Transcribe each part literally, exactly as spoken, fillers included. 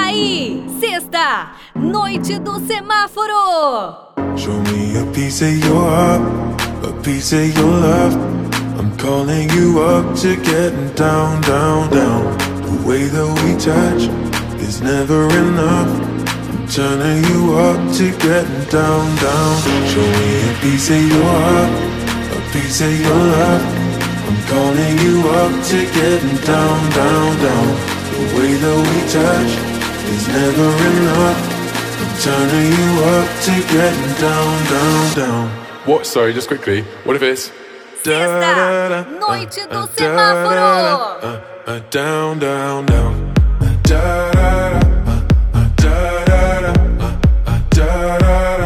aí, sexta, noite do semáforo. Show me a piece of your heart, a piece of your love. I'm calling you up to getting down, down, down. The way that we touch is never enough. I'm turning you up to getting down, down. Show me a piece of your heart, a piece of your love. I'm calling you up to getting down, down, down. The way that we touch is never enough. I'm turning you up to getting down, down, down. What? Sorry, just quickly. What if it's Sexta, noite do semáforo. Down, down, down. Da da da da da da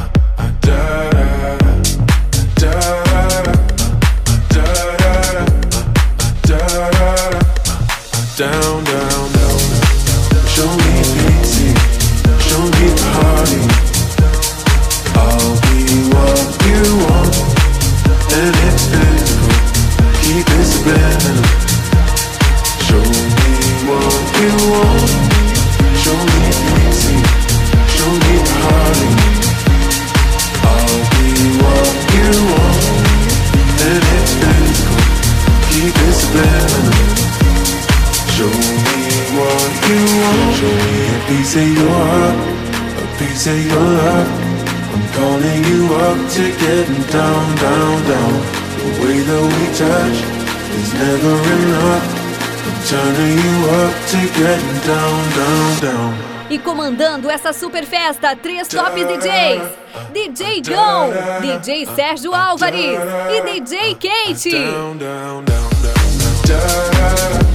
down, down, down. Show me pity, show me party. I'll be what you want, and it's physical. Keep it subliminal. Show me what you want. Show me pity, show me party. I'll be what you want, and it's physical. Keep it subliminal. Show me what you want. Show me a piece of your heart, a piece of your love. I'm calling you up to getting down, down, down. The way that we touch is never enough. I'm turning you up to getting down, down, down. E comandando essa super festa, três tops D Js: D J Gão, D J Sérgio Álvares e D J Kate. Down, down, down, down, down.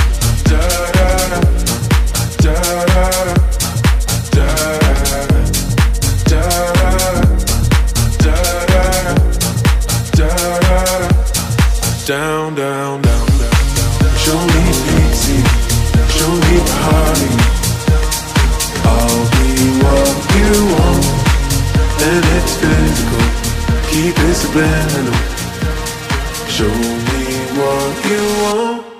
Down, down, down, down. Show me pity, show me party. I'll be what you want, and it's physical. Keep it subliminal. Show me what you want.